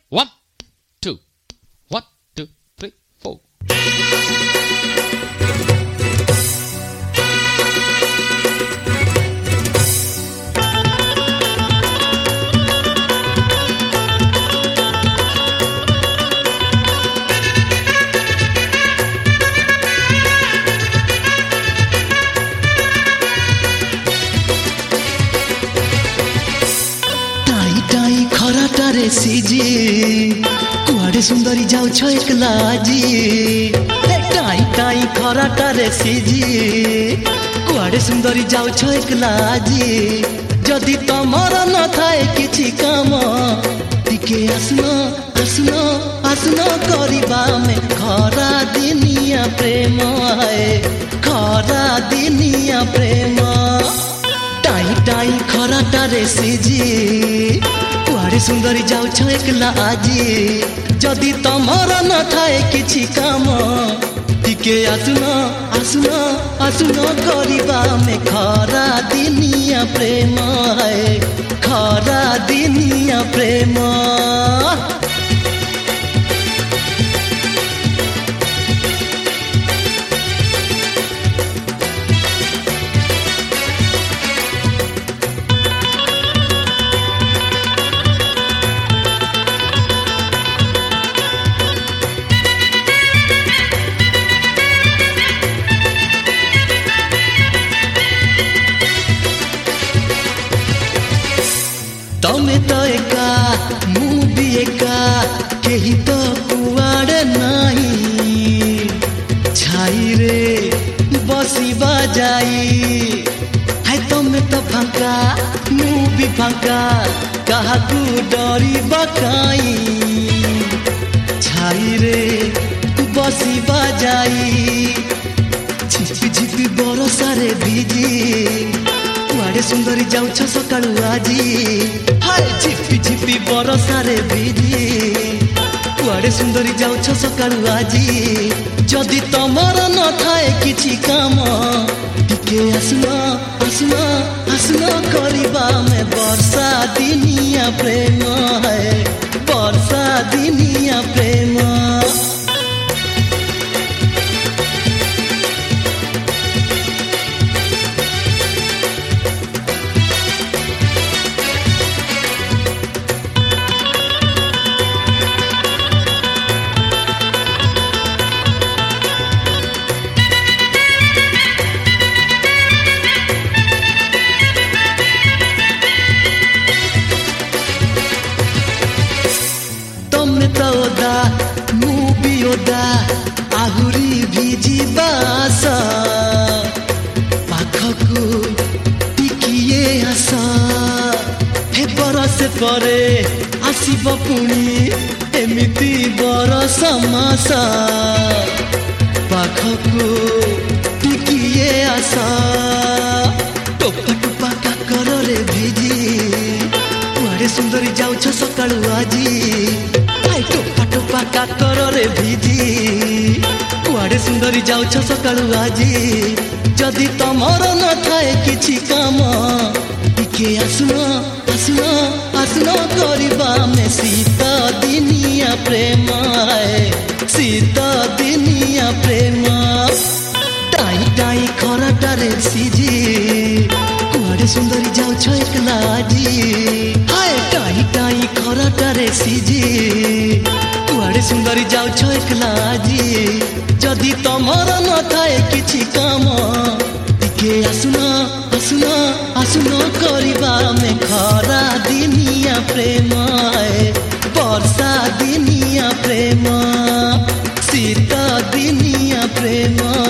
1, 2, 1, 2, 3, 4. खराटारे सीजी कुआडे सुंदरी जाऊ छ एकला जी टाई टाई खराटारे सीजी कुआडे सुंदरी जाऊ छ एकला जी जदि तमर न थाए किछि काम टिके आसनो आसनो आसनो करिबा में खरा दिनिया प्रेम आए खरा दिनिया प्रेम टाई टाई खराटारे सीजी कुआडे सुंदरी जाऊ छ एकला आजी जदि तमर न थाए किछि काम टिके आसुनो आसुनो आसुनो करिबा में खरा दिनिया प्रेम है खरा दिनिया प्रेम तमे तो एका मु भी एका केही तो कुआडे नाही छाई रे बसी बाजाई है तमे तो फांका मु भी फांका कहा तू डरी बकाई छाई रे बसी बाजाई झिपी झिपी बरसारे भिजी कुआडे सुंदरी जाऊ छ सकाळु आजी हाय झिपी झिपी बरसारे भिजी कुआडे सुंदरी जाऊ छ सकाळु आजी जदि तमर न थाए किछि काम टिके आसनो आसनो आसनो करिबा में वर्षा दिनिया प्रेम है वर्षा दिनिया प्रेम ओदा मु भी ओदा आहुरी भिजी बास पाखकु टिकिए आस हे बरस परे आसीब पुणी एमिति बरस मास पाखकु टिकिए आस टोपा टोपा काकरे भिजी कुआडे सुंदरी जाऊ छ सकाळु आजी टोपा टोपा काकरे भिजी कुआडे सुंदरी जाऊ छ सकाळु आजी जदि तमर न थाए किछि काम टिके आसनो आसनो आसनो करिबा में सीता दिनिया प्रेम है सीता दिनिया प्रेम टाई टाई खराटारे सीजी कुआडे सुंदरी जाऊ छ एकला आजी हाय टाई टाई खराटारे सीजी कुआडे सुंदरी जाऊ छ एकला आजी जदि तमर न थाए किछि काम टिके आसुनो आसुनो आसुनो करिबा में खरा दिनिया प्रेम है वर्षा दिनिया प्रेम शीत दिनिया प्रेम।